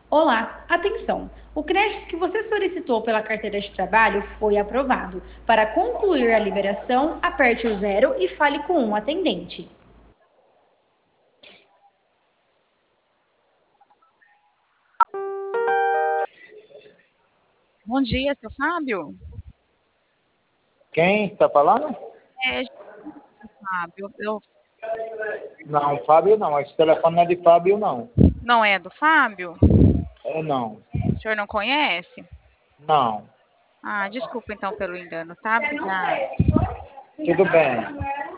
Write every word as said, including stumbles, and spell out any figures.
Olá, atenção! O crédito que você solicitou pela carteira de trabalho foi aprovado. Para concluir a liberação, aperte o zero e fale com um atendente. Bom dia, seu Fábio. Quem está falando? É, Fábio, eu Não, Fábio não. Esse telefone não é de Fábio, não. não é do Fábio? É não. O senhor não conhece? Não. Ah, desculpa então pelo engano, tá? Obrigada. Tudo bem.